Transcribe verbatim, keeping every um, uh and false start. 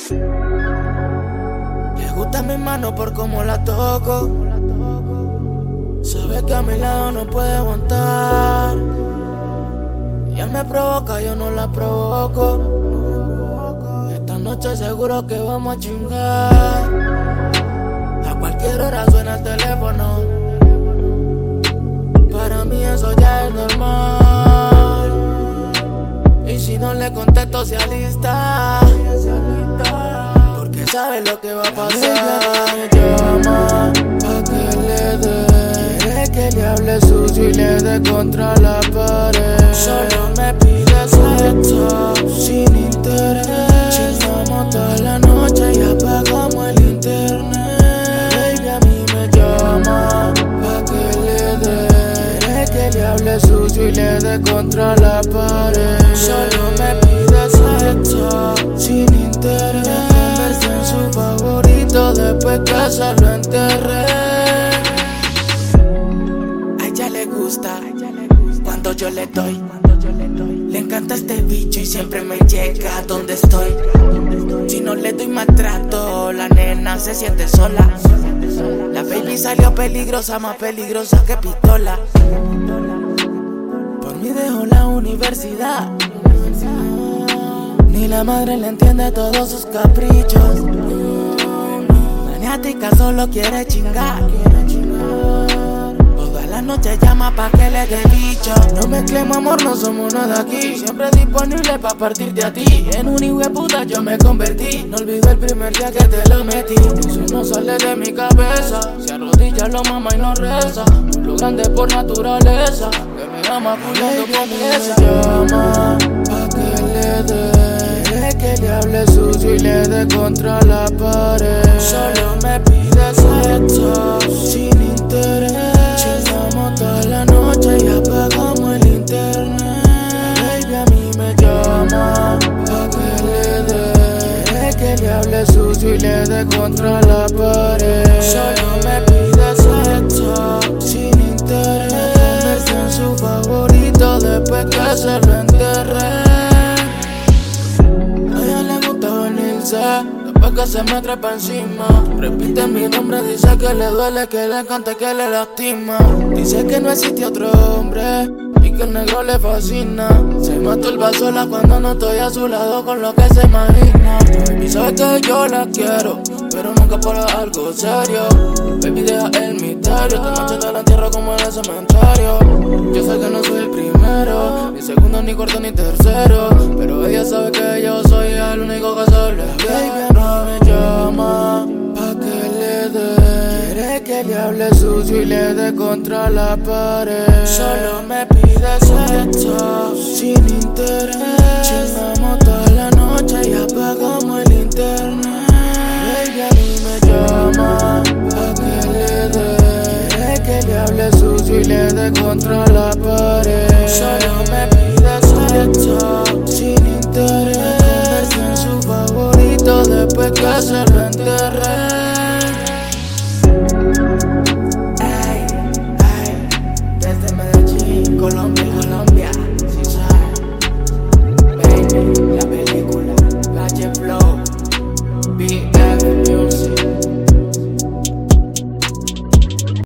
Le gusta mi mano por cómo la toco. Sabe que a mi lado no puede aguantar. Y él me provoca, yo no la provoco. Esta noche seguro que vamos a chingar. A cualquier hora suena el teléfono. Para mí eso ya es normal. Y si no le contesto se alista, porque sabe lo que va a pasar. Me llama pa' que le dé. Quiere que le hable sucio y le dé contra la pared. Solo me pide sexo sin interés. Chingamos toda la noche y apagamos el internet. Baby a mí me llama pa' que le dé. Quiere que le hable sucio y le dé contra la pared. Solo me pide sexo sin interés. Convertirse en su favorito después que se lo enterré. A ella le gusta cuando yo le doy. Le encanta este bicho y siempre me llega donde estoy. Si no le doy maltrato, la nena se siente sola. La baby salió peligrosa, más peligrosa que pistola. Por mí dejó la universidad. Ni la madre le entiende todos sus caprichos. Maniática solo quiere chingar. Toda la noche llama pa' que le dé bicho. No mezclemos amor, no somos nada aquí. Siempre disponible pa' partirte a ti. En un hijo de puta yo me convertí. No olvido el primer día que te lo metí. Eso no sale de mi cabeza. Se arrodilla, lo mama y no reza. Lo grande por naturaleza. Que me ama cuidando con esa. Llama pa' que le dé. Quiere que le hable sucio y le dé contra la pared. Solo me pide sexo sin interés. Chingamos toda la noche y apagamos el internet. Baby a mí me llama pa' que le dé. Quiere que le hable sucio y le dé contra la pared. Solo me pide sexo sin interés. Convertirse en su favorito después que se lo enterré. Después que se me trepa encima, repite mi nombre, dice que le duele, que le encanta, que le lastima. Dice que no existe otro hombre y que el negro le fascina. Se masturba sola cuando no estoy a su lado con lo que se imagina. Y sabe que yo la quiero, pero nunca por algo serio. Baby deja el misterio, esta noche te la entierro como en el cementerio. Yo sé que no soy el primero, ni segundo, ni cuarto, ni tercero, pero ella sabe que yo soy el único que se le ve. Baby no me llama pa' que le dé. Quiere que le hable sucio y le dé contra la pared. Solo me pide sexo sin interés. Chingamos toda la noche y apagamos el internet. Baby a mí me llama pa' que le dé. Quiere que le hable sucio y le dé contra la pared. Solo me pide sexo sin interés. Convertirse en su favorito después que se lo enterré.